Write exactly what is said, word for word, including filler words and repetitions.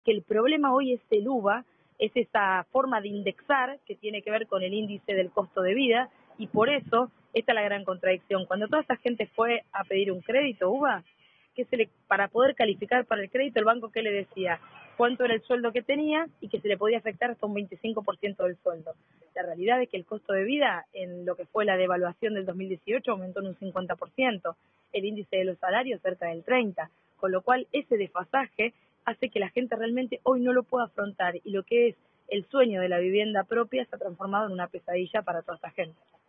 que el problema hoy es el U V A, es esa forma de indexar que tiene que ver con el índice del costo de vida, y por eso esta es la gran contradicción. Cuando toda esa gente fue a pedir un crédito U V A, que se le, para poder calificar para el crédito, el banco ¿qué le decía? Cuánto era el sueldo que tenía y que se le podía afectar hasta un veinticinco por ciento del sueldo. La realidad es que el costo de vida, en lo que fue la devaluación del dos mil dieciocho, aumentó en un cincuenta por ciento, el índice de los salarios cerca del treinta por ciento, con lo cual ese desfasaje hace que la gente realmente hoy no lo pueda afrontar, y lo que es el sueño de la vivienda propia se ha transformado en una pesadilla para toda esta gente.